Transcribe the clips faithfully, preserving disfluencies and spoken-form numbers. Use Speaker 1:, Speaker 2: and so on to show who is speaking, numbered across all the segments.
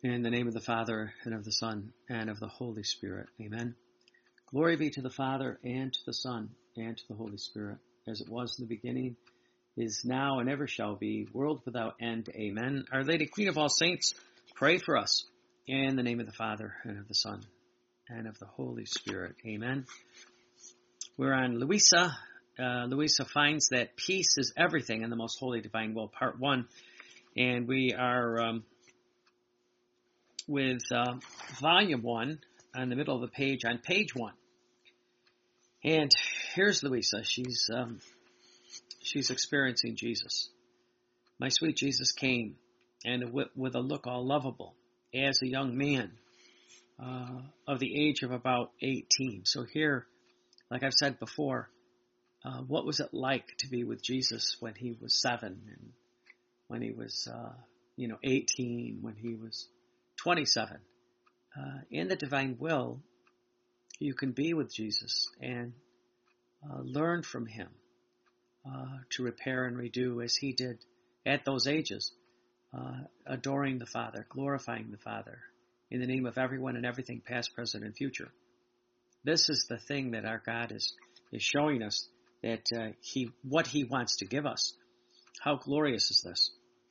Speaker 1: In the name of the Father, and of the Son, and of the Holy Spirit. Amen. Glory be to the Father, and to the Son, and to the Holy Spirit, as it was in the beginning, is now, and ever shall be, world without end. Amen. Our Lady, Queen of all saints, pray for us. In the name of the Father, and of the Son, and of the Holy Spirit. Amen. We're on Louisa. Uh, Louisa finds that peace is everything in the most holy divine will, part one. And we are um, with uh, volume one on the middle of the page, on page one. And here's Louisa. She's um, she's experiencing Jesus. My sweet Jesus came, and with, with a look all lovable, as a young man uh, of the age of about eighteen. So here, like I've said before, uh, what was it like to be with Jesus when he was seven, and when he was, uh, you know, eighteen, when he was twenty-seven? Uh, in the divine will, you can be with Jesus and uh, learn from him uh, to repair and redo as he did at those ages, uh, adoring the Father, glorifying the Father in the name of everyone and everything, past, present, and future. This is the thing that our God is, is showing us, that uh, he what he wants to give us. How glorious is this?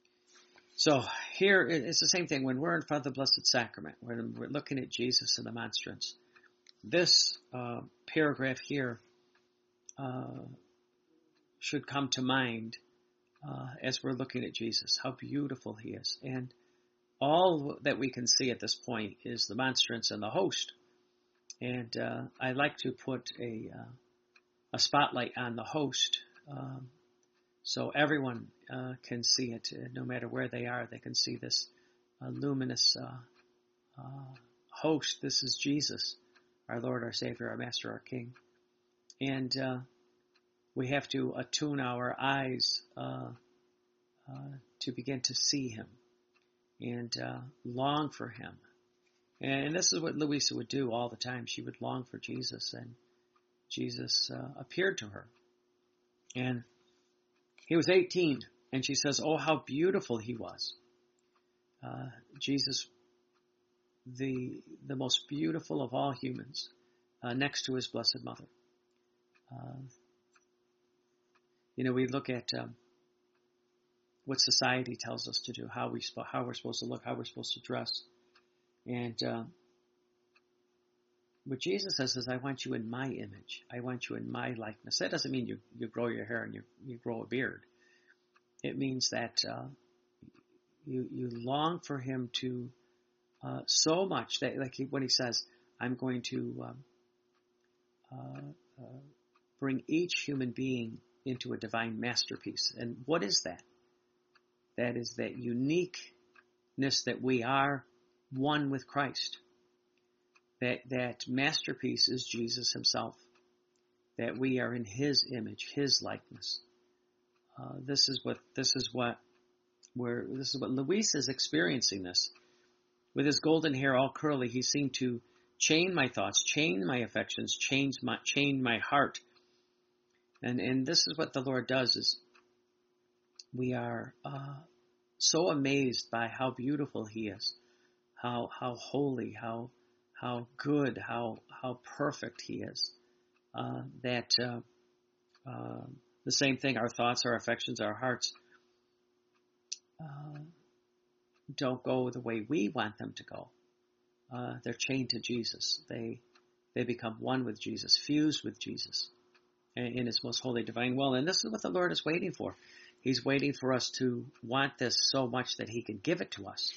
Speaker 1: So here, it's the same thing when we're in front of the Blessed Sacrament, when we're looking at Jesus in the monstrance. This uh, paragraph here uh, should come to mind uh, as we're looking at Jesus, how beautiful he is. And all that we can see at this point is the monstrance and the host. And uh, I like to put a, uh, a spotlight on the host, um, so everyone uh, can see it, uh, no matter where they are. They can see this uh, luminous uh, uh, host. This is Jesus, our Lord, our Savior, our Master, our King. And uh, we have to attune our eyes uh, uh, to begin to see him and uh, long for him. And this is what Louisa would do all the time. She would long for Jesus, and Jesus uh, appeared to her. And he was eighteen, and she says, oh, how beautiful he was. Uh, Jesus, the the most beautiful of all humans, uh, next to his Blessed Mother. Uh, you know, we look at um, what society tells us to do, how, we, how we're supposed to look, how we're supposed to dress. And uh, what Jesus says is, I want you in my image. I want you in my likeness. That doesn't mean you, you grow your hair and you, you grow a beard. It means that uh, you you long for him to uh, so much that, like he, when he says, I'm going to um, uh, uh, bring each human being into a divine masterpiece. And what is that? That is that uniqueness that we are one with Christ. That that masterpiece is Jesus himself. That we are in his image, his likeness. Uh, this is what this is what where this is what Luis is experiencing. This with his golden hair all curly, he seemed to chain my thoughts, chain my affections, chain my chain my heart. And and this is what the Lord does. Is we are uh, so amazed by how beautiful he is, how how holy, how how good, how how perfect he is. Uh, that uh, uh, the same thing, our thoughts, our affections, our hearts uh, don't go the way we want them to go. Uh, they're chained to Jesus. They they become one with Jesus, fused with Jesus in his most holy divine will. And this is what the Lord is waiting for. He's waiting for us to want this so much that he can give it to us.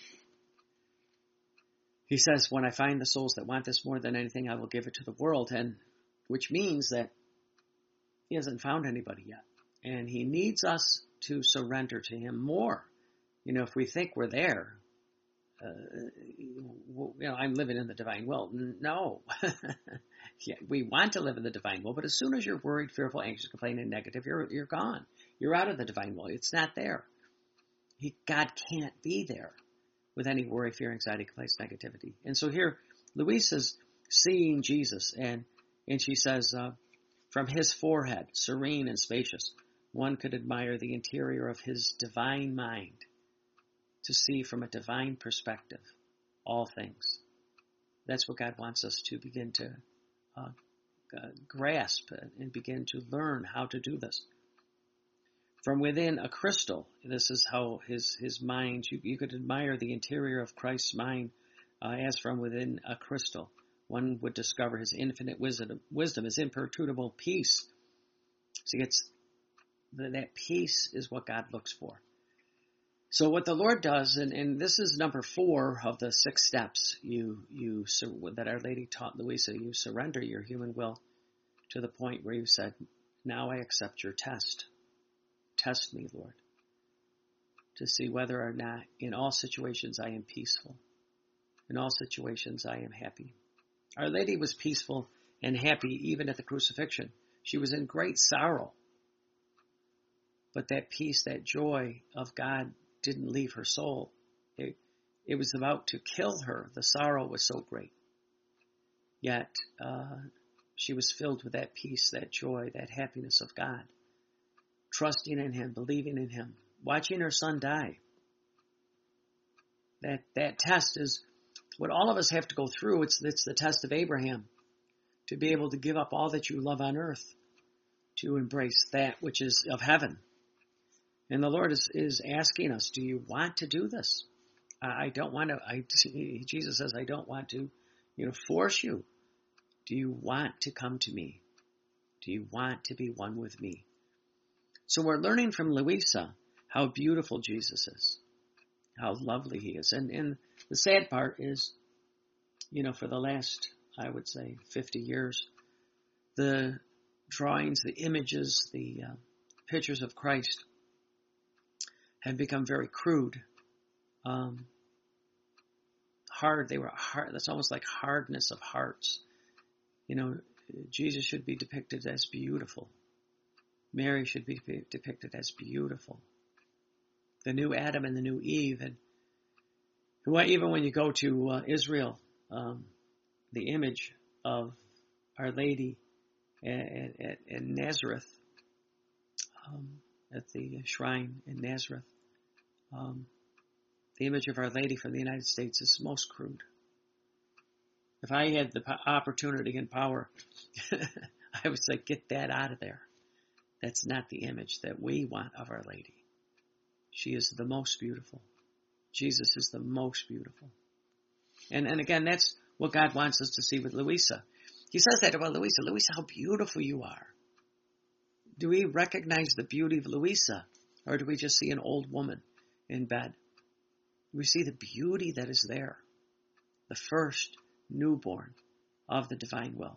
Speaker 1: He says, when I find the souls that want this more than anything, I will give it to the world. And which means that he hasn't found anybody yet. And he needs us to surrender to him more. You know, if we think we're there, uh, you know, I'm living in the divine will. No. Yeah, we want to live in the divine will, but as soon as you're worried, fearful, anxious, complaining, negative, you're you're gone. You're out of the divine will. It's not there. He, God can't be there with any worry, fear, anxiety, complaints, negativity. And so here, Louisa's seeing Jesus, and and she says, uh, from his forehead, serene and spacious, one could admire the interior of his divine mind, to see from a divine perspective all things. That's what God wants us to begin to uh, uh, grasp and begin to learn how to do this. From within a crystal, this is how his, his mind, you, you could admire the interior of Christ's mind uh, as from within a crystal. One would discover his infinite wisdom, wisdom, his imperturbable peace. See, it's that peace is what God looks for. So what the Lord does, and, and this is number four of the six steps you you that Our Lady taught Louisa, you surrender your human will to the point where you said, now I accept your test. Test me, Lord, to see whether or not in all situations I am peaceful. In all situations I am happy. Our Lady was peaceful and happy even at the crucifixion. She was in great sorrow. But that peace, that joy of God didn't leave her soul. It, it was about to kill her. The sorrow was so great. Yet uh, she was filled with that peace, that joy, that happiness of God. Trusting in him, believing in him, watching her son die. That that test is what all of us have to go through. It's, it's the test of Abraham. To be able to give up all that you love on earth. To embrace that which is of heaven. And the Lord is, is asking us, do you want to do this? I don't want to, I, Jesus says, I don't want to, you know, force you. Do you want to come to me? Do you want to be one with me? So we're learning from Louisa how beautiful Jesus is, how lovely he is. And, and the sad part is, you know, for the last, I would say, fifty years, the drawings, the images, the uh, pictures of Christ have become very crude, um, hard. They were hard. That's almost like hardness of hearts. You know, Jesus should be depicted as beautiful. Mary should be depicted as beautiful. The new Adam and the new Eve. And even when you go to uh, Israel, um, the image of Our Lady at, at, at Nazareth, um, at the shrine in Nazareth, um, the image of Our Lady from the United States is most crude. If I had the opportunity and power, I would say, get that out of there. That's not the image that we want of Our Lady. She is the most beautiful. Jesus is the most beautiful. And, and again, that's what God wants us to see with Louisa. He says that about Louisa. Louisa, how beautiful you are. Do we recognize the beauty of Louisa, or do we just see an old woman in bed? We see the beauty that is there, the first newborn of the divine will.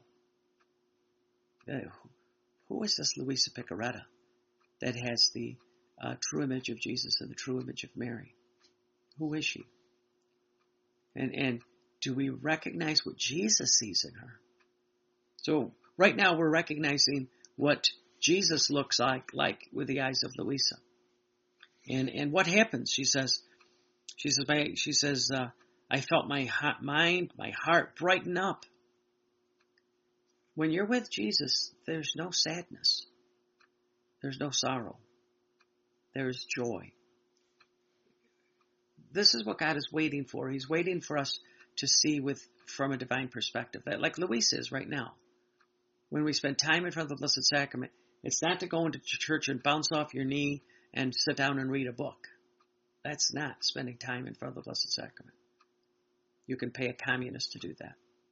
Speaker 1: Who is this Louisa Picaretta that has the uh, true image of Jesus and the true image of Mary? Who is she? And and do we recognize what Jesus sees in her? So right now we're recognizing what Jesus looks like, like with the eyes of Louisa. And and what happens? She says, she says, my, she says, uh, I felt my hot mind, my heart brighten up. When you're with Jesus, there's no sadness. There's no sorrow. There's joy. This is what God is waiting for. He's waiting for us to see with from a divine perspective, that like Louisa is right now. When we spend time in front of the Blessed Sacrament, it's not to go into church and bounce off your knee and sit down and read a book. That's not spending time in front of the Blessed Sacrament. You can pay a communist to do that.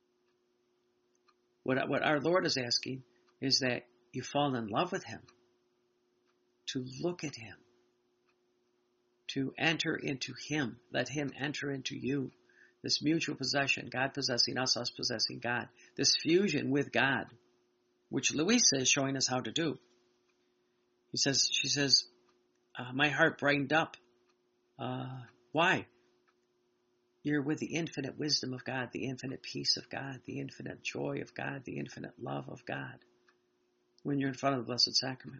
Speaker 1: What, what our Lord is asking is that you fall in love with him, to look at him, to enter into him, let him enter into you. This mutual possession, God possessing us, us possessing God. This fusion with God, which Louisa is showing us how to do. He says, she says, uh, my heart brightened up. Uh, why? You're with the infinite wisdom of God, the infinite peace of God, the infinite joy of God, the infinite love of God when you're in front of the Blessed Sacrament.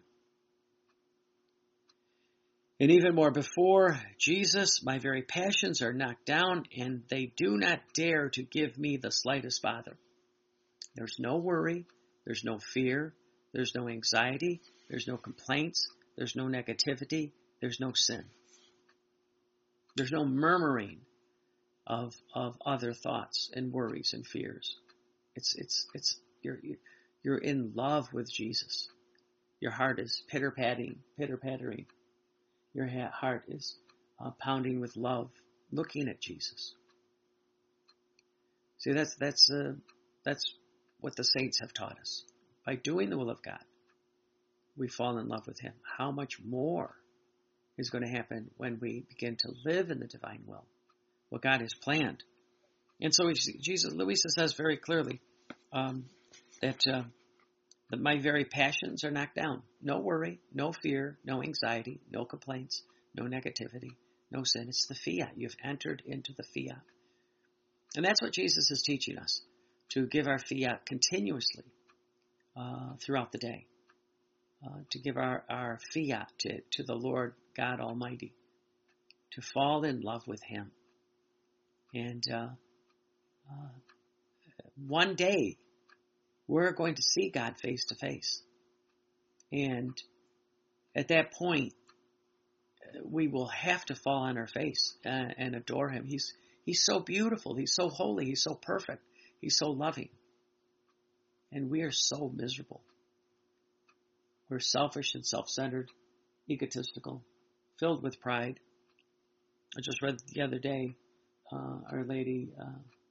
Speaker 1: And even more, before Jesus, my very passions are knocked down, and they do not dare to give me the slightest bother. There's no worry, there's no fear, there's no anxiety, there's no complaints, there's no negativity, there's no sin. There's no murmuring of of other thoughts and worries and fears. It's it's it's you're you're in love with Jesus. Your heart is pitter patting, pitter pattering. Your heart is uh, pounding with love, looking at Jesus. See, that's that's uh, that's what the saints have taught us. By doing the will of God, we fall in love with Him. How much more is going to happen when we begin to live in the divine will, what God has planned? And so Jesus, Louisa says very clearly um, that uh, that my very passions are knocked down. No worry, no fear, no anxiety, no complaints, no negativity, no sin. It's the fiat. You've entered into the fiat. And that's what Jesus is teaching us, to give our fiat continuously uh, throughout the day, uh, to give our, our fiat to, to the Lord God Almighty, to fall in love with Him. And uh, uh, one day, we're going to see God face to face. And at that point, we will have to fall on our face and, and adore Him. He's He's so beautiful. He's so holy. He's so perfect. He's so loving. And we are so miserable. We're selfish and self-centered, egotistical, filled with pride. I just read the other day, uh, Our Lady, uh,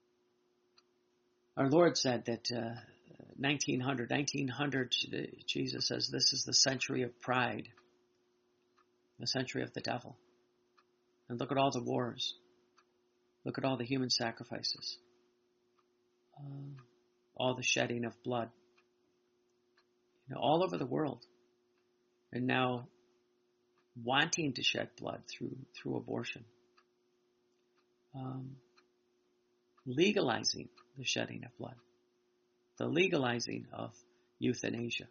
Speaker 1: our Lord said that uh, nineteen hundred, nineteen hundred, Jesus says, this is the century of pride, the century of the devil. And look at all the wars. Look at all the human sacrifices, um, all the shedding of blood, you know, all over the world, and now wanting to shed blood through through abortion, um, legalizing the shedding of blood, the legalizing of euthanasia.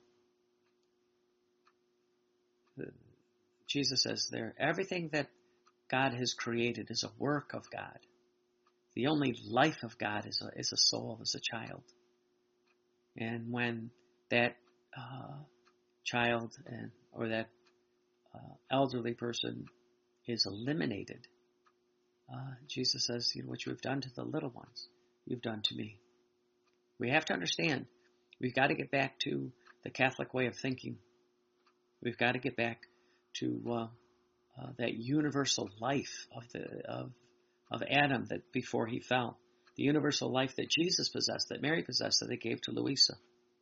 Speaker 1: The, Jesus says there, everything that God has created is a work of God. The only life of God is a, is a soul, is a child. And when that uh, child and or that uh, elderly person is eliminated, uh, Jesus says, you know, what you've done to the little ones, you've done to me. We have to understand, we've got to get back to the Catholic way of thinking. We've got to get back to uh, uh, that universal life of the of of Adam that before he fell, the universal life that Jesus possessed, that Mary possessed, that they gave to Louisa.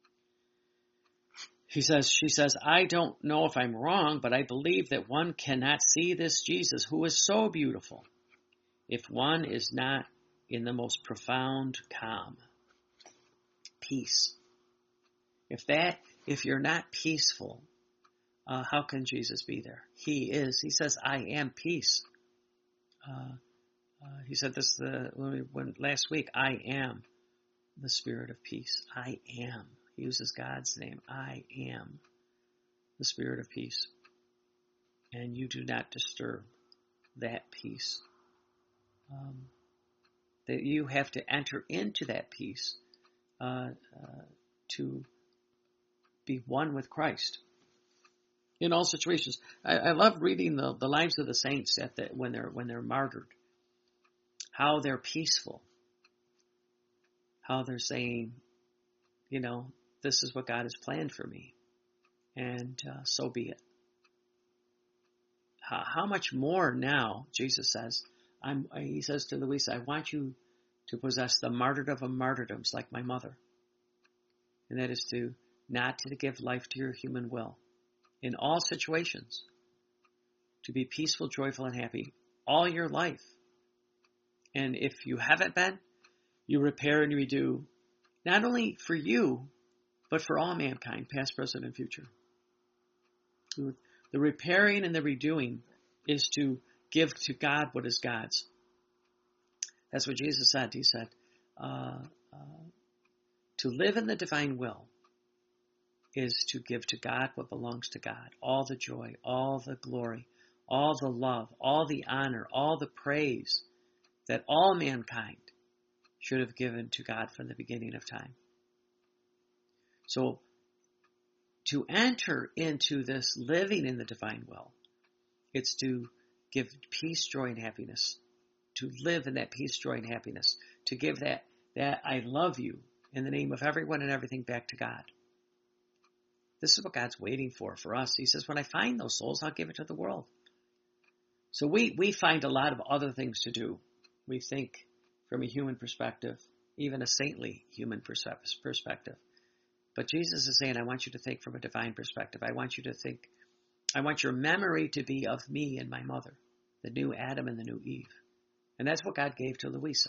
Speaker 1: He says, she says, I don't know if I'm wrong, but I believe that one cannot see this Jesus who is so beautiful if one is not in the most profound calm, peace. If that, if you're not peaceful, uh, how can Jesus be there? He is. He says, I am peace. Uh, Uh, he said this uh, when, we, when last week, I am the spirit of peace. I am. He uses God's name. I am the spirit of peace. And you do not disturb that peace. Um, that you have to enter into that peace uh, uh, to be one with Christ in all situations. I, I love reading the, the lives of the saints at the, when they're when they're martyred. How they're peaceful. How they're saying, you know, this is what God has planned for me. And uh, so be it. How, how much more now, Jesus says, I'm, he says to Louisa, I want you to possess the martyrdom of martyrdoms like my mother. And that is to not to give life to your human will. In all situations. To be peaceful, joyful, and happy all your life. And if you haven't been, you repair and redo, not only for you, but for all mankind, past, present, and future. The repairing and the redoing is to give to God what is God's. That's what Jesus said. He said, uh, uh, to live in the divine will is to give to God what belongs to God. All the joy, all the glory, all the love, all the honor, all the praise that all mankind should have given to God from the beginning of time. So, to enter into this living in the divine will, it's to give peace, joy, and happiness to live in that peace, joy, and happiness, to give that, that I love you in the name of everyone and everything back to God. This is what God's waiting for, for us. He says, when I find those souls, I'll give it to the world. So we, we find a lot of other things to do. We think from a human perspective, even a saintly human perspective. But Jesus is saying, I want you to think from a divine perspective. I want you to think, I want your memory to be of me and my mother, the new Adam and the new Eve. And that's what God gave to Louisa.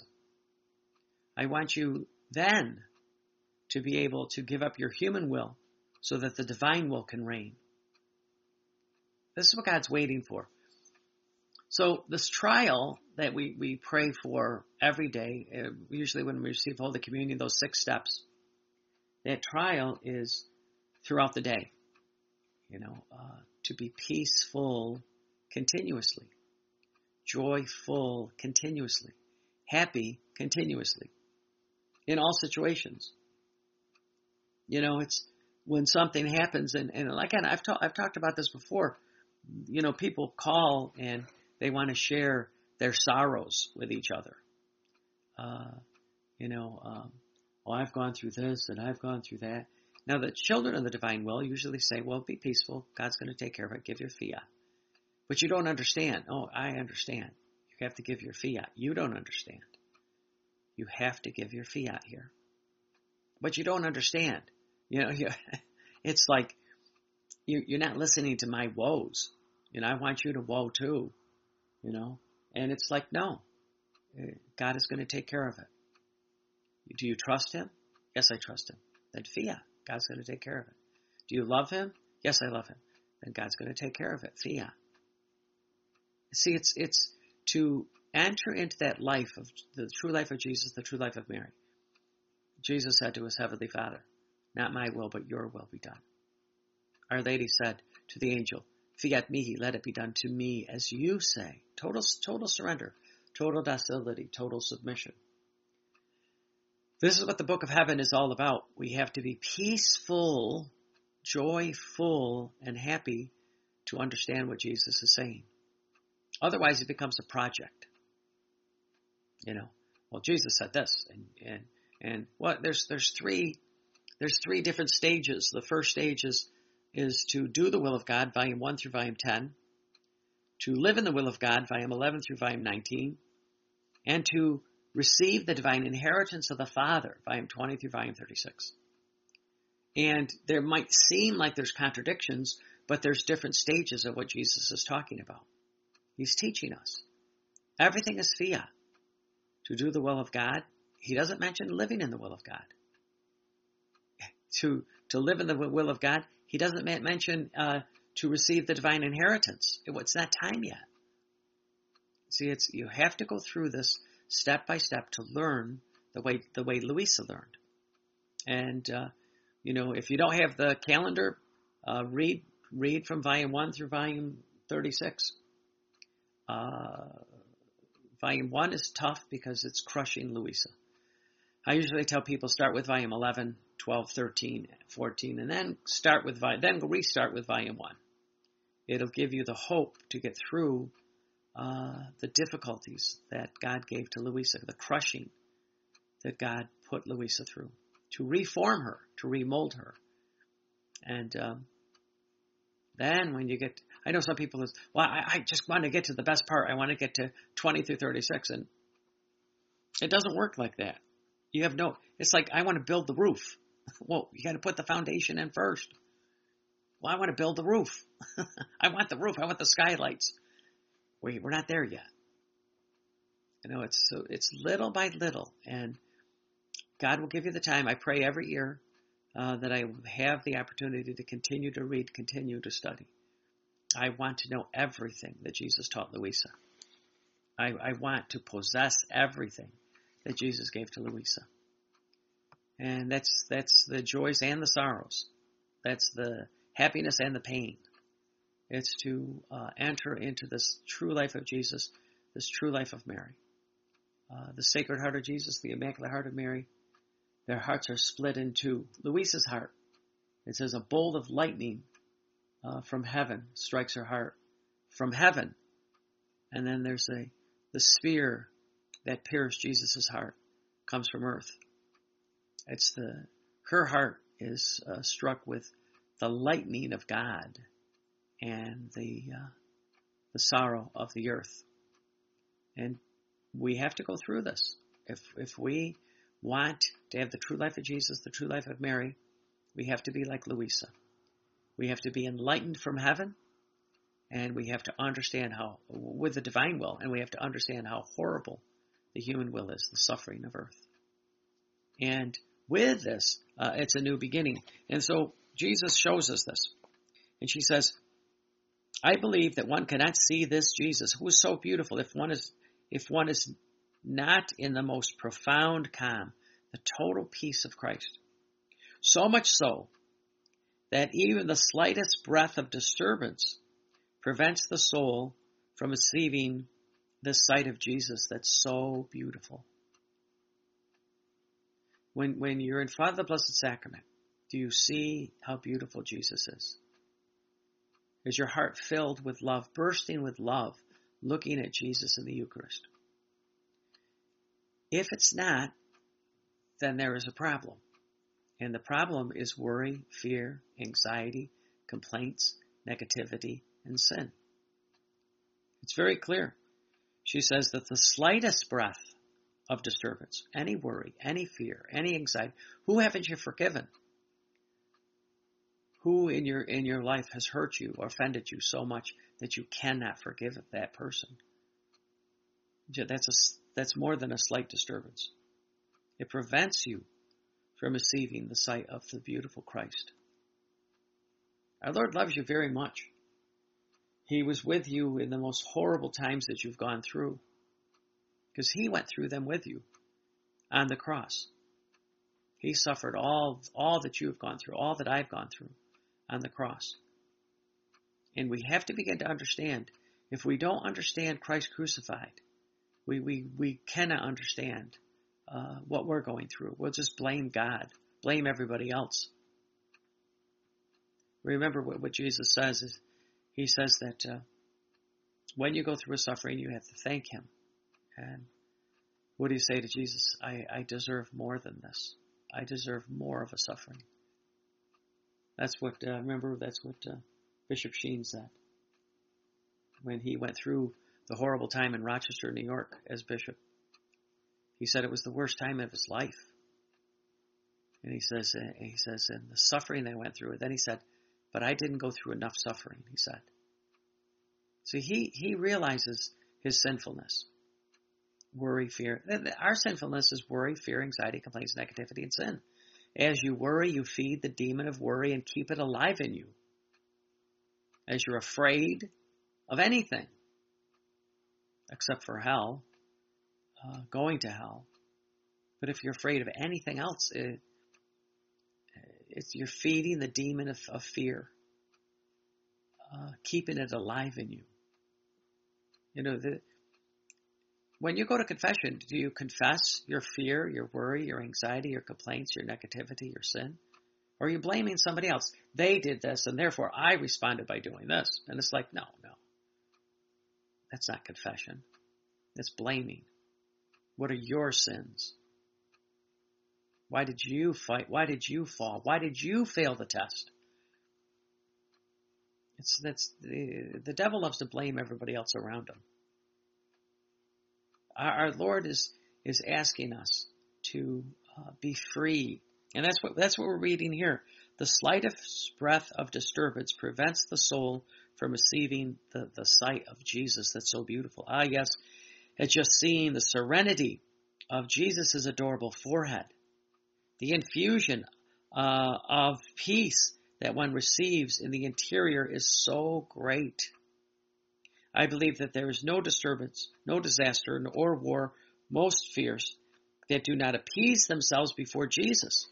Speaker 1: I want you then to be able to give up your human will so that the divine will can reign. This is what God's waiting for. So this trial that we, we pray for every day, uh, usually when we receive Holy Communion, those six steps, that trial is throughout the day, you know, uh, to be peaceful continuously, joyful continuously, happy continuously, in all situations. You know, it's when something happens, and, and again, I've, ta- I've talked about this before, you know, people call and they want to share their sorrows with each other. Uh, you know, um, well, I've gone through this and I've gone through that. Now, the children of the divine will usually say, well, be peaceful. God's going to take care of it. Give your fiat. But you don't understand. Oh, I understand. You have to give your fiat. You don't understand. You have to give your fiat here. But you don't understand. You know, you, it's like you, you're not listening to my woes. You know, I want you to woe too. You know, and it's like, no, God is going to take care of it. Do you trust him? Yes, I trust him. Then fiat. God's going to take care of it. Do you love him? Yes, I love him. Then God's going to take care of it. Fiat. See, it's it's to enter into that life of the true life of Jesus, the true life of Mary. Jesus said to his heavenly Father, not my will, but your will be done. Our Lady said to the angel, fiat mihi, let it be done to me as you say. Total, total surrender, total docility, total submission. This is what the book of heaven is all about. We have to be peaceful, joyful, and happy to understand what Jesus is saying. Otherwise, it becomes a project. You know, well, Jesus said this, and and and what? There's there's three there's three different stages. The first stage is is to do the will of God, volume one through volume ten, to live in the will of God, volume eleven through volume nineteen, and to receive the divine inheritance of the Father, volume twenty through volume thirty-six. And there might seem like there's contradictions, but there's different stages of what Jesus is talking about. He's teaching us. Everything is fiat. To do the will of God, he doesn't mention living in the will of God. To, to live in the will of God, he doesn't mention uh, to receive the divine inheritance. It's not time yet. See, it's you have to go through this step by step to learn the way the way Louisa learned. And uh, you know, if you don't have the calendar, uh, read read from volume one through volume thirty-six. Uh, volume one is tough because it's crushing Louisa. I usually tell people start with volume eleven, twelve, thirteen, fourteen, and then start with then restart with volume one. It'll give you the hope to get through uh, the difficulties that God gave to Louisa, the crushing that God put Louisa through, to reform her, to remold her. And um, then when you get, I know some people is, well, I, I just want to get to the best part. I want to get to twenty through thirty-six, and it doesn't work like that. You have no, it's like, I want to build the roof. Well, you got to put the foundation in first. Well, I want to build the roof. I want the roof. I want the skylights. We, we're not there yet. You know, it's so it's little by little, and God will give you the time. I pray every year uh, that I have the opportunity to continue to read, continue to study. I want to know everything that Jesus taught Louisa. I, I want to possess everything that Jesus gave to Louisa. And that's that's the joys and the sorrows. That's the happiness and the pain. It's to uh, enter into this true life of Jesus, this true life of Mary. Uh, the Sacred Heart of Jesus, the Immaculate Heart of Mary, their hearts are split in two. Louisa's heart, it says a bolt of lightning uh, from heaven strikes her heart. From heaven. And then there's a the sphere that pierced Jesus' heart comes from earth. It's the, her heart is uh, struck with the lightning of God and the, uh, the sorrow of the earth. And we have to go through this. If, if we want to have the true life of Jesus, the true life of Mary, we have to be like Louisa. We have to be enlightened from heaven, and we have to understand how, with the divine will, and we have to understand how horrible the human will is, the suffering of earth. And with this, uh, it's a new beginning. And so Jesus shows us this. And she says, I believe that one cannot see this Jesus, who is so beautiful, if one is, if one is not in the most profound calm, the total peace of Christ. So much so that even the slightest breath of disturbance prevents the soul from receiving the sight of Jesus that's so beautiful. When, when you're in front of the Blessed Sacrament, do you see how beautiful Jesus is? Is your heart filled with love, bursting with love, looking at Jesus in the Eucharist? If it's not, then there is a problem. And the problem is worry, fear, anxiety, complaints, negativity, and sin. It's very clear. She says that the slightest breath of disturbance, any worry, any fear, any anxiety, who haven't you forgiven? Who in your in your life has hurt you or offended you so much that you cannot forgive that person? That's a, that's more than a slight disturbance. It prevents you from receiving the sight of the beautiful Christ. Our Lord loves you very much. He was with you in the most horrible times that you've gone through, because He went through them with you on the cross. He suffered all, all that you have gone through, all that I've gone through on the cross. And we have to begin to understand, if we don't understand Christ crucified, we, we, we cannot understand uh, what we're going through. We'll just blame God, blame everybody else. Remember what, what Jesus says is, He says that uh, when you go through a suffering, you have to thank Him. And what do you say to Jesus? I, I deserve more than this. I deserve more of a suffering. That's what, uh, remember, that's what uh, Bishop Sheen said when he went through the horrible time in Rochester, New York as bishop. He said it was the worst time of his life. And he says, uh, he says, and the suffering they went through. And then he said, but I didn't go through enough suffering, he said. So he, he realizes his sinfulness. Worry, fear. Our sinfulness is worry, fear, anxiety, complaints, negativity, and sin. As you worry, you feed the demon of worry and keep it alive in you. As you're afraid of anything, except for hell, uh, going to hell. But if you're afraid of anything else, it, it's, you're feeding the demon of, of fear, uh, keeping it alive in you. You know, the, when you go to confession, do you confess your fear, your worry, your anxiety, your complaints, your negativity, your sin? Or are you blaming somebody else? They did this, and therefore I responded by doing this. And it's like, no, no. That's not confession. That's blaming. What are your sins? Why did you fight? Why did you fall? Why did you fail the test? It's that's the, the devil loves to blame everybody else around him. Our, our Lord is is asking us to uh, be free, and that's what that's what we're reading here. The slightest breath of disturbance prevents the soul from receiving the, the sight of Jesus that's so beautiful. Ah, yes, it's just seeing the serenity of Jesus' adorable forehead, the infusion uh, of peace that one receives in the interior is so great. I believe that there is no disturbance, no disaster, or war most fierce that do not appease themselves before Jesus.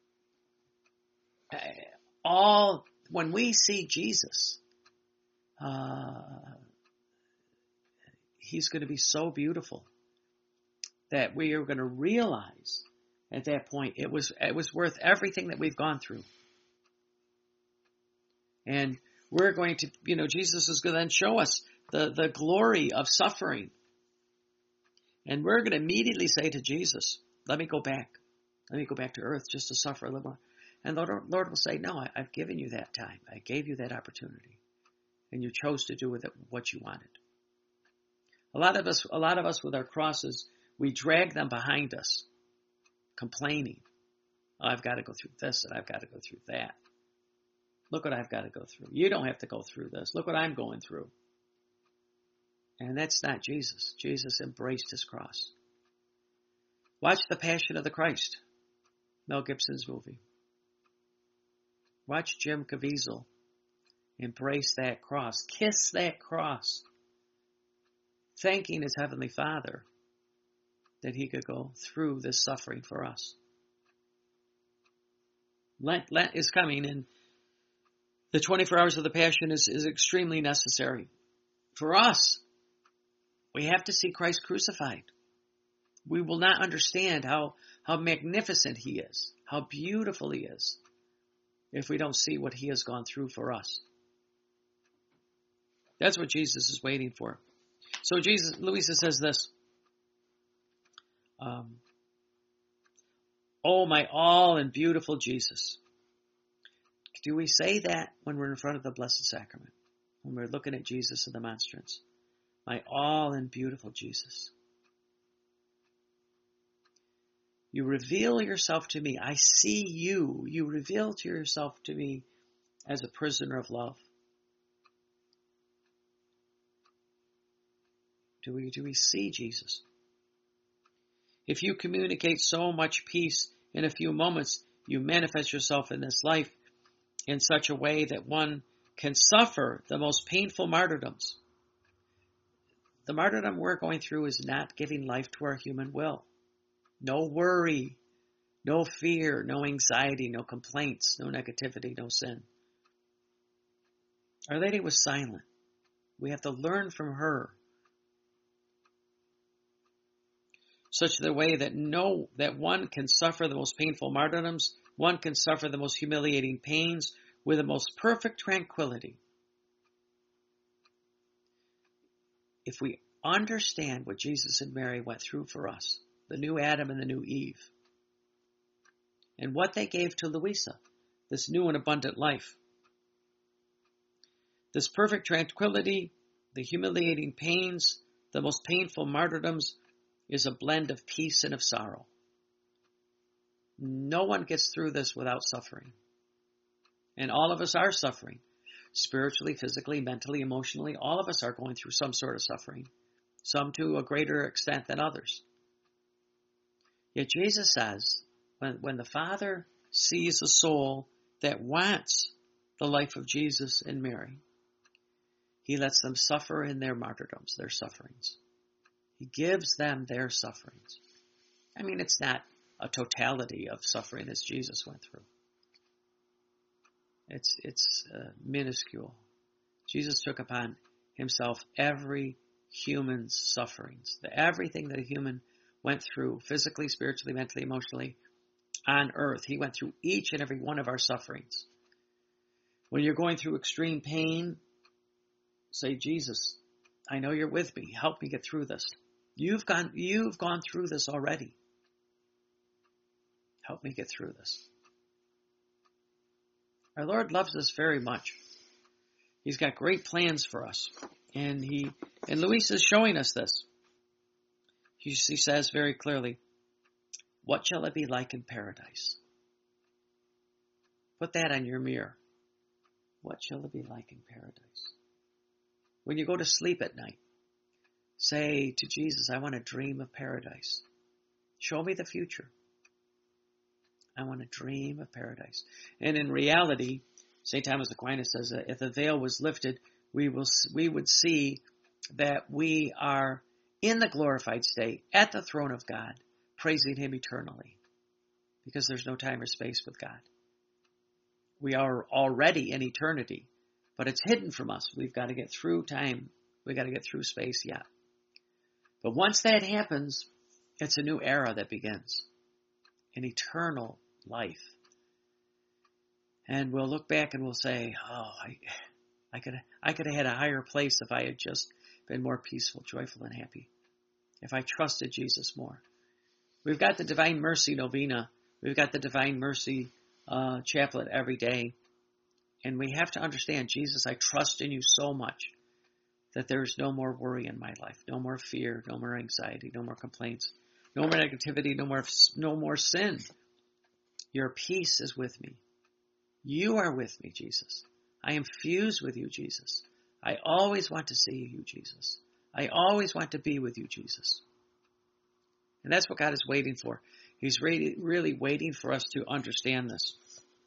Speaker 1: All when we see Jesus, uh, He's going to be so beautiful that we are going to realize at that point it was it was worth everything that we've gone through. And we're going to, you know, Jesus is going to then show us the, the glory of suffering. And we're going to immediately say to Jesus, let me go back. Let me go back to earth just to suffer a little more. And the Lord, Lord will say, no, I, I've given you that time. I gave you that opportunity. And you chose to do with it what you wanted. A lot of us, a lot of us with our crosses, we drag them behind us, complaining. Oh, I've got to go through this and I've got to go through that. Look what I've got to go through. You don't have to go through this. Look what I'm going through. And that's not Jesus. Jesus embraced his cross. Watch The Passion of the Christ, Mel Gibson's movie. Watch Jim Caviezel embrace that cross, kiss that cross, thanking his Heavenly Father that he could go through this suffering for us. Lent, Lent is coming, and the twenty-four hours of the Passion is, is extremely necessary. For us, we have to see Christ crucified. We will not understand how, how magnificent he is, how beautiful he is, if we don't see what he has gone through for us. That's what Jesus is waiting for. So Jesus, Louisa says this, um, oh, my all and beautiful Jesus. Do we say that when we're in front of the Blessed Sacrament? When we're looking at Jesus in the monstrance? My all and beautiful Jesus. You reveal yourself to me. I see you. You reveal to yourself to me as a prisoner of love. Do we, do we see Jesus? If you communicate so much peace in a few moments, you manifest yourself in this life in such a way that one can suffer the most painful martyrdoms. The martyrdom we're going through is not giving life to our human will. No worry, no fear, no anxiety, no complaints, no negativity, no sin. Our Lady was silent. We have to learn from her. Such the way that no, that one can suffer the most painful martyrdoms, one can suffer the most humiliating pains with the most perfect tranquility. If we understand what Jesus and Mary went through for us, the new Adam and the new Eve, and what they gave to Louisa, this new and abundant life, this perfect tranquility, the humiliating pains, the most painful martyrdoms, is a blend of peace and of sorrow. No one gets through this without suffering. And all of us are suffering. Spiritually, physically, mentally, emotionally, all of us are going through some sort of suffering. Some to a greater extent than others. Yet Jesus says, when, when the Father sees a soul that wants the life of Jesus and Mary, he lets them suffer in their martyrdoms, their sufferings. He gives them their sufferings. I mean, it's not a totality of suffering as Jesus went through. It's it's uh, minuscule. Jesus took upon himself every human's sufferings, the everything that a human went through, physically, spiritually, mentally, emotionally, on earth. He went through each and every one of our sufferings. When you're going through extreme pain, say, Jesus, I know you're with me. Help me get through this. You've gone, you've gone through this already. Help me get through this. Our Lord loves us very much. He's got great plans for us. And he, and Louisa is showing us this. He, he says very clearly, what shall it be like in paradise? Put that on your mirror. What shall it be like in paradise? When you go to sleep at night, say to Jesus, I want to dream of paradise. Show me the future. I want to dream of paradise. And in reality, Saint Thomas Aquinas says that if the veil was lifted, we will we would see that we are in the glorified state at the throne of God, praising him eternally. Because there's no time or space with God. We are already in eternity, but it's hidden from us. We've got to get through time. We've got to get through space yet. But once that happens, it's a new era that begins. An eternal life. And we'll look back and we'll say, oh, I, I could I could have had a higher place if I had just been more peaceful, joyful, and happy. if I trusted Jesus more. We've got the Divine Mercy Novena. We've got the Divine Mercy uh, Chaplet every day. And we have to understand, Jesus, I trust in you so much that there's no more worry in my life, no more fear, no more anxiety, no more complaints, no more negativity, no more, no more sin. Your peace is with me. You are with me, Jesus. I am fused with you, Jesus. I always want to see you, Jesus. I always want to be with you, Jesus. And that's what God is waiting for. He's really, really waiting for us to understand this.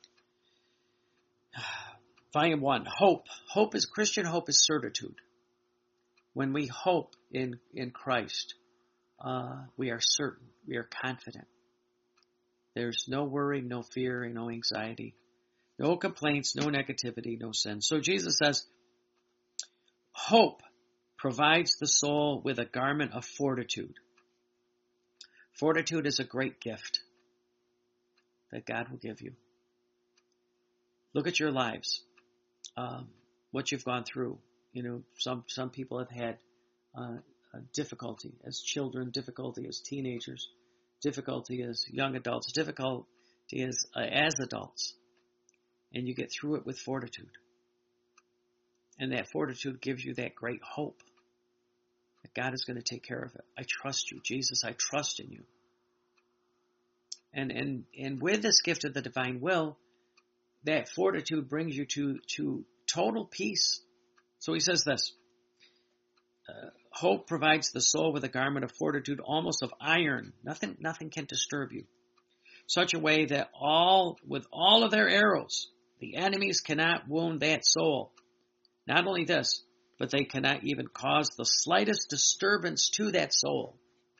Speaker 1: Volume one, hope. Hope is, Christian hope is certitude. When we hope in, in Christ, uh, we are certain, we are confident. There's no worry, no fear, no anxiety, no complaints, no negativity, no sin. So Jesus says, hope provides the soul with a garment of fortitude. Fortitude is a great gift that God will give you. Look at your lives, um, what you've gone through. You know, some, some people have had uh, difficulty as children, difficulty as teenagers, difficulty as young adults, difficulty as, uh, as adults. And you get through it with fortitude. And that fortitude gives you that great hope that God is going to take care of it. I trust you, Jesus, I trust in you. And and and with this gift of the divine will, that fortitude brings you to, to total peace. So he says this, uh, hope provides the soul with a garment of fortitude almost of iron. Nothing, nothing can disturb you. Such a way that all, with all of their arrows, the enemies cannot wound that soul. Not only this, but they cannot even cause the slightest disturbance to that soul.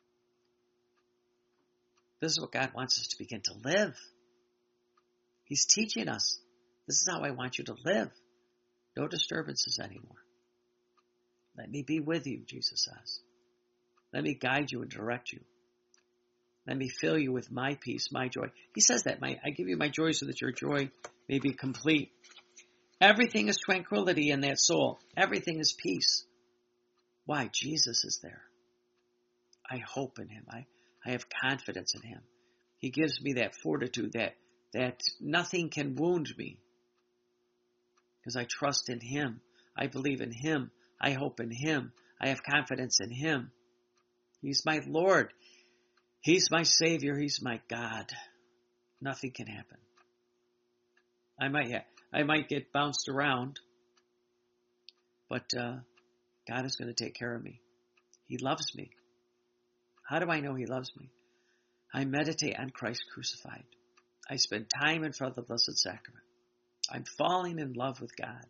Speaker 1: This is what God wants us to begin to live. He's teaching us. This is how I want you to live. No disturbances anymore. Let me be with you, Jesus says. Let me guide you and direct you. Let me fill you with my peace, my joy. He says that, my, I give you my joy so that your joy may be complete. Everything is tranquility in that soul. Everything is peace. Why? Jesus is there. I hope in him. I, I have confidence in him. He gives me that fortitude, that, that nothing can wound me. Because I trust in him. I believe in him. I hope in him. I have confidence in him. He's my Lord. He's my Savior. He's my God. Nothing can happen. I might ha- I might get bounced around, but uh, God is going to take care of me. He loves me. How do I know he loves me? I meditate on Christ crucified. I spend time in front of the Blessed Sacrament. I'm falling in love with God.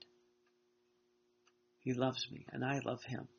Speaker 1: He loves me, and I love him.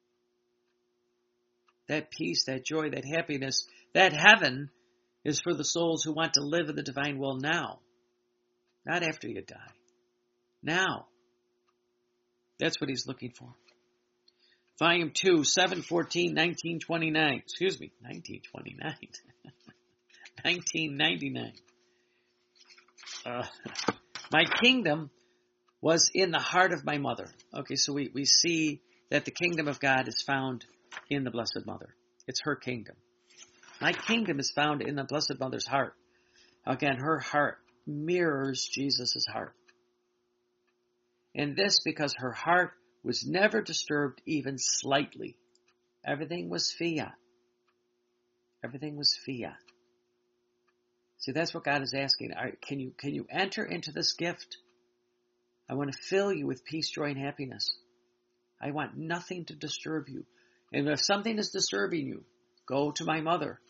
Speaker 1: That peace, that joy, that happiness, that heaven is for the souls who want to live in the divine will now. Not after you die. Now. That's what he's looking for. Volume two, seven fourteen, nineteen twenty-nine. Excuse me, nineteen twenty-nine. nineteen ninety-nine. Uh, my kingdom was in the heart of my mother. Okay, so we, we see that the kingdom of God is found in the Blessed Mother. It's her kingdom. My kingdom is found in the Blessed Mother's heart. Again, her heart mirrors Jesus' heart. And this because her heart was never disturbed even slightly. Everything was fiat. Everything was fiat. See, that's what God is asking. Can you, can you enter into this gift? I want to fill you with peace, joy, and happiness. I want nothing to disturb you. And if something is disturbing you, go to my mother.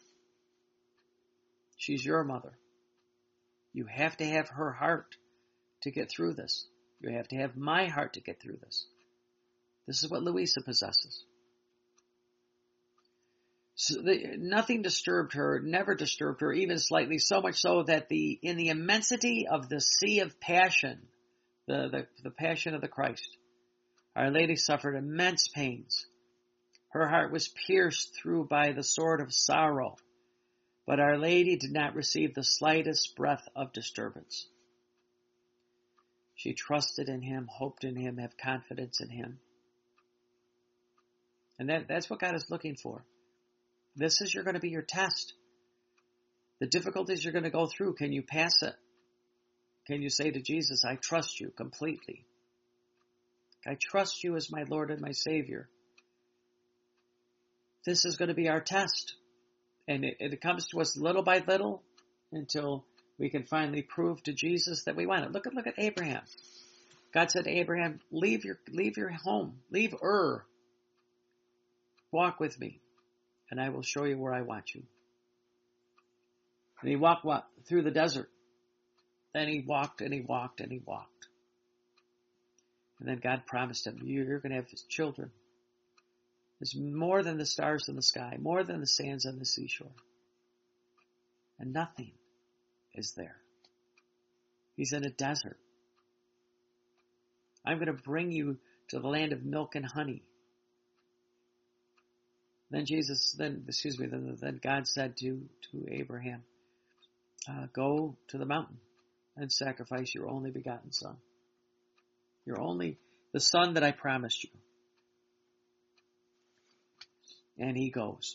Speaker 1: She's your mother. You have to have her heart to get through this. You have to have my heart to get through this. This is what Louisa possesses. So the, nothing disturbed her, never disturbed her, even slightly, so much so that the in the immensity of the sea of passion, the, the, the passion of the Christ, Our Lady suffered immense pains. Her heart was pierced through by the sword of sorrow, but Our Lady did not receive the slightest breath of disturbance. She trusted in him, hoped in him, had confidence in him. And that, that's what God is looking for. This is you're going to be your test. The difficulties you're going to go through, can you pass it? Can you say to Jesus, I trust you completely. I trust you as my Lord and my Savior. This is going to be our test. And it, it comes to us little by little until we can finally prove to Jesus that we want it. Look at look at Abraham. God said to Abraham, leave your leave your home, leave Ur. Walk with me, and I will show you where I want you. And he walked what? Through the desert. Then he walked and he walked and he walked. And then God promised him, you're going to have children. It's more than the stars in the sky, more than the sands on the seashore. And nothing is there. He's in a desert. I'm going to bring you to the land of milk and honey. Then Jesus, then, excuse me, then, then God said to, to Abraham, uh, go to the mountain and sacrifice your only begotten son. Your only, the son that I promised you. And he goes.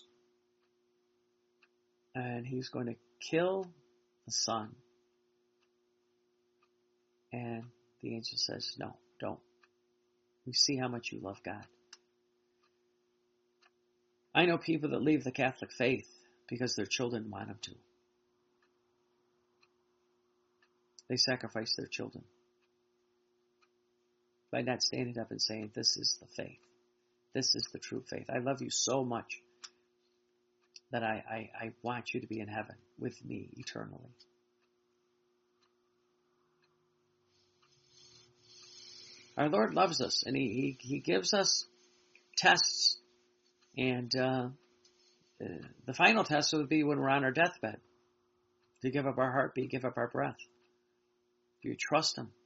Speaker 1: And he's going to kill the son. And the angel says, no, don't. We see how much you love God. I know people that leave the Catholic faith because their children want them to. They sacrifice their children by not standing up and saying, this is the faith. This is the true faith. I love you so much that I, I, I want you to be in heaven with me eternally. Our Lord loves us, and He, he, he gives us tests. And uh, the final test would be when we're on our deathbed. To give up our heartbeat, give up our breath. Do you trust Him?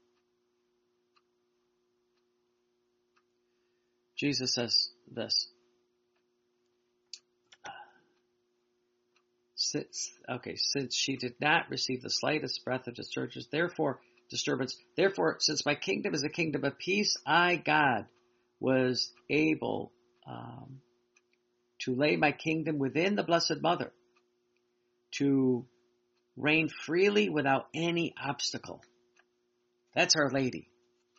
Speaker 1: Jesus says this. Since, okay, since she did not receive the slightest breath of disturbance, therefore, disturbance, therefore, since my kingdom is a kingdom of peace, I, God, was able um, to lay my kingdom within the Blessed Mother, to reign freely without any obstacle. That's Our Lady.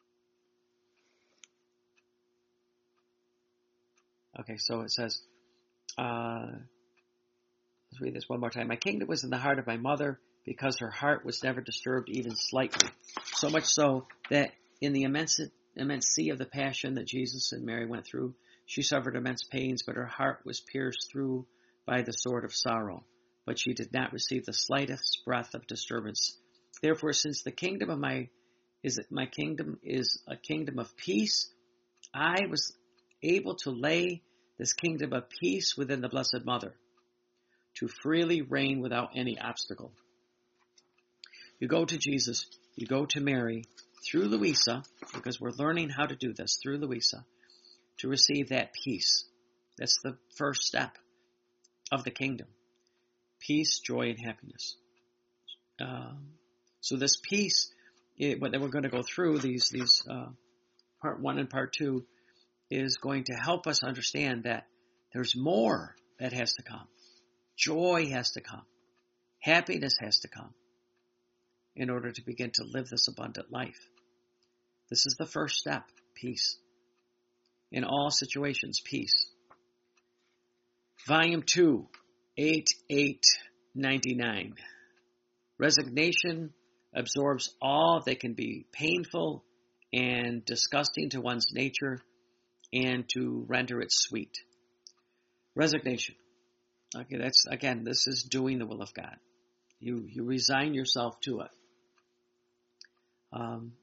Speaker 1: Okay, so it says, uh, let's read this one more time. My kingdom was in the heart of my mother because her heart was never disturbed even slightly. So much so that in the immense, immense sea of the passion that Jesus and Mary went through, she suffered immense pains, but her heart was pierced through by the sword of sorrow. But she did not receive the slightest breath of disturbance. Therefore, since the kingdom of my is my kingdom is a kingdom of peace, I was able to lay this kingdom of peace within the Blessed Mother, to freely reign without any obstacle. You go to Jesus, you go to Mary, through Louisa, because we're learning how to do this, through Louisa, to receive that peace. That's the first step of the kingdom. Peace, joy, and happiness. Um, so this peace, it, what we're going to go through, these, these uh, part one and part two, is going to help us understand that there's more that has to come. Joy has to come. Happiness has to come in order to begin to live this abundant life. This is the first step, peace. In all situations, peace. Volume two, eighty-eight ninety-nine. Resignation absorbs all that can be painful and disgusting to one's nature and to render it sweet. Resignation. Okay, that's, again, this is doing the will of God. You you resign yourself to it. Um,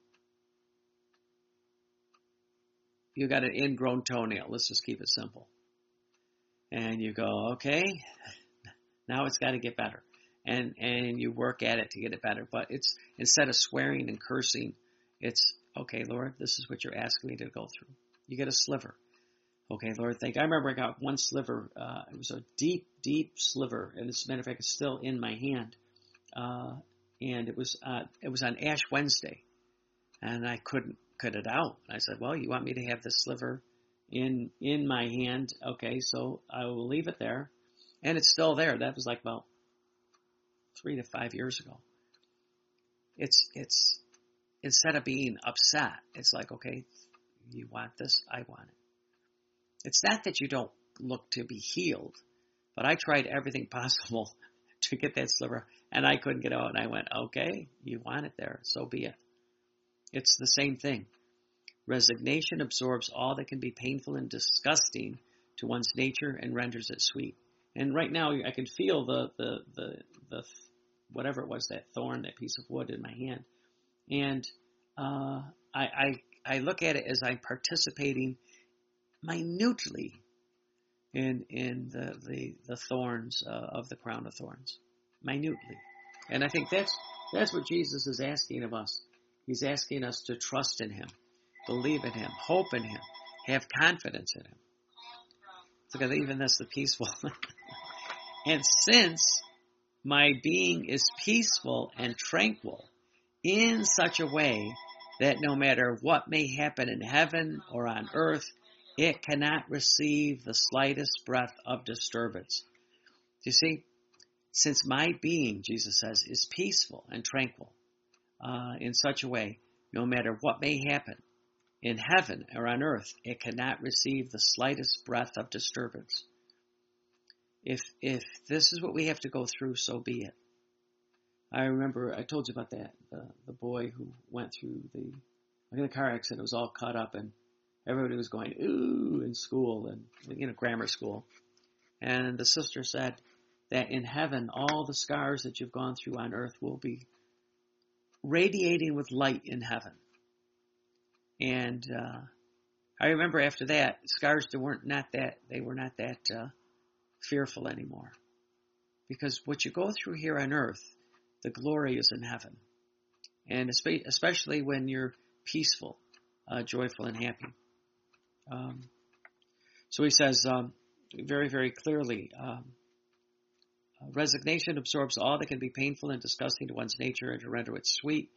Speaker 1: you got an ingrown toenail. Let's just keep it simple. And you go, okay, now it's got to get better. And and you work at it to get it better. But it's, instead of swearing and cursing, it's, okay, Lord, this is what you're asking me to go through. You get a sliver. Okay, Lord, thank you. I remember I got one sliver. Uh, it was a deep, deep sliver. And as a matter of fact, it's still in my hand. Uh, and it was uh, it was on Ash Wednesday. And I couldn't cut it out. I said, well, you want me to have this sliver in in my hand? Okay, so I will leave it there. And it's still there. That was like about three to five years ago. It's, it's, instead of being upset, it's like, okay, you want this, I want it. It's not that you don't look to be healed, but I tried everything possible to get that sliver, and I couldn't get out, and I went, okay, you want it there, so be it. It's the same thing. Resignation absorbs all that can be painful and disgusting to one's nature and renders it sweet. And right now, I can feel the, the, the, the whatever it was, that thorn, that piece of wood in my hand. And uh, I, I, I look at it as I'm participating minutely in in the the, the thorns uh, of the crown of thorns, minutely. And I think that's that's what Jesus is asking of us. He's asking us to trust in Him, believe in Him, hope in Him, have confidence in Him. Look at even this, the peaceful. And since my being is peaceful and tranquil in such a way that no matter what may happen in heaven or on earth, it cannot receive the slightest breath of disturbance. You see, since my being, Jesus says, is peaceful and tranquil uh, in such a way, no matter what may happen in heaven or on earth, it cannot receive the slightest breath of disturbance. If if this is what we have to go through, so be it. I remember, I told you about that, the, the boy who went through the, the car accident, was all cut up, and everybody was going, ooh, in school, and, you know, grammar school. And the sister said that in heaven, all the scars that you've gone through on earth will be radiating with light in heaven. And uh, I remember after that, scars they weren't not that they were not that uh, fearful anymore, because what you go through here on earth, the glory is in heaven, and especially when you're peaceful, uh, joyful, and happy. Um, so he says um, very, very clearly, um, resignation absorbs all that can be painful and disgusting to one's nature and to render it sweet.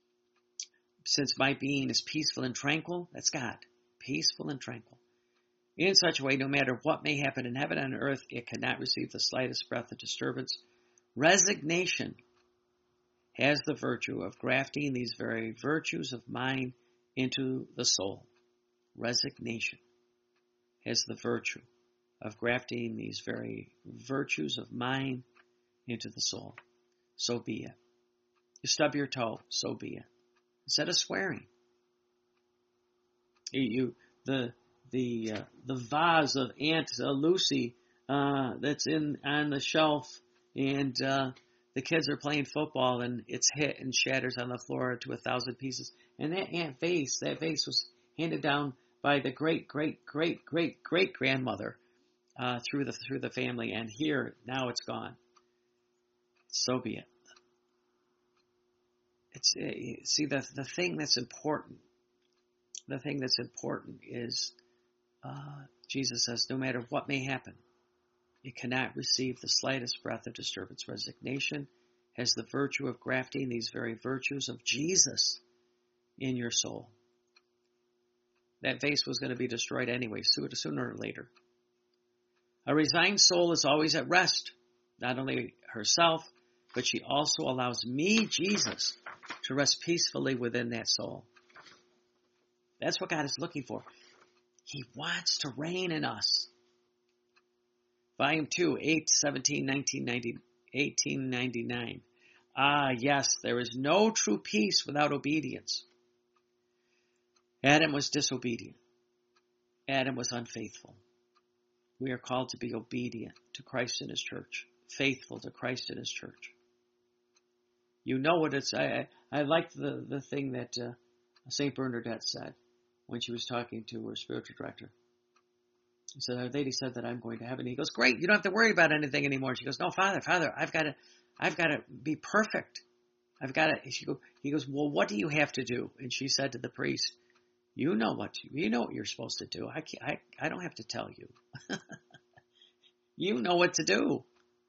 Speaker 1: Since my being is peaceful and tranquil, that's God, peaceful and tranquil. In such a way, no matter what may happen in heaven and earth, it cannot receive the slightest breath of disturbance. Resignation has the virtue of grafting these very virtues of mine into the soul. Resignation has the virtue of grafting these very virtues of mine into the soul. So be it. You stub your toe, so be it. Instead of swearing, you, you the the uh, the vase of Aunt uh, Lucy uh, that's in on the shelf, and uh, the kids are playing football, and it's hit and shatters on the floor to a thousand pieces. And that Aunt vase, that vase was handed down by the great great great great great grandmother uh, through the through the family, and here now it's gone. So be it. It's uh, see the the thing that's important. The thing that's important is uh, Jesus says, no matter what may happen, it cannot receive the slightest breath of disturbance. Resignation has the virtue of grafting these very virtues of Jesus in your soul. That vase was going to be destroyed anyway, sooner or later. A resigned soul is always at rest, not only herself, but she also allows me, Jesus, to rest peacefully within that soul. That's what God is looking for. He wants to reign in us. Volume two, eight seventeen nineteen ninety, eighteen ninety-nine. Ah, yes, there is no true peace without obedience. Adam was disobedient. Adam was unfaithful. We are called to be obedient to Christ and His church, faithful to Christ and His church. You know what it's, I, I, I like the, the thing that uh, Saint Bernadette said when she was talking to her spiritual director. He said, Our Lady said that I'm going to heaven. He goes, great, you don't have to worry about anything anymore. She goes, no, Father, Father, I've got to, I've got to be perfect. I've got to, she go, he goes, well, what do you have to do? And she said to the priest, you know what, you know what you're supposed to do. I, can't, I, I don't have to tell you. You know what to do.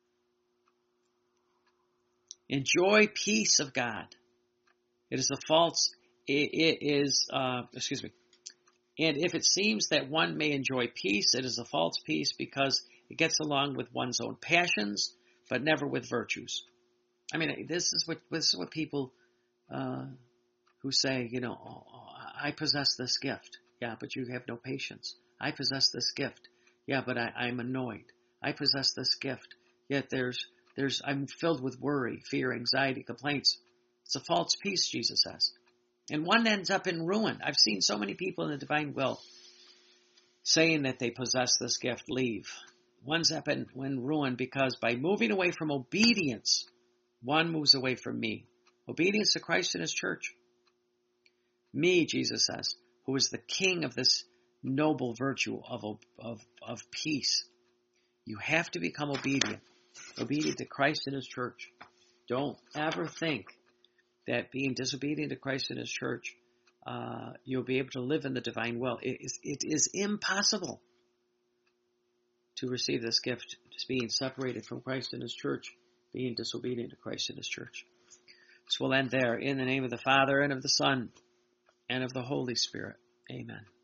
Speaker 1: Enjoy peace of God. It is a false, it, it is, uh, excuse me. And if it seems that one may enjoy peace, it is a false peace because It gets along with one's own passions, but never with virtues. I mean, this is what this is what people uh, who say, you know, oh, oh, I possess this gift. Yeah, but you have no patience. I possess this gift. Yeah, but I, I'm annoyed. I possess this gift. Yet there's there's I'm filled with worry, fear, anxiety, complaints. It's a false peace, Jesus says. And one ends up in ruin. I've seen so many people in the divine will saying that they possess this gift leave. One's up in, in ruin because by moving away from obedience, one moves away from me. Obedience to Christ and his church. Me, Jesus says, who is the king of this noble virtue of, of, of peace. You have to become obedient. Obedient to Christ and his church. Don't ever think that being disobedient to Christ and his church, uh, you'll be able to live in the divine will. It is, it is impossible to receive this gift, just being separated from Christ and his church, being disobedient to Christ and his church. So we'll end there. In the name of the Father, and of the Son, and of the Holy Spirit. Amen.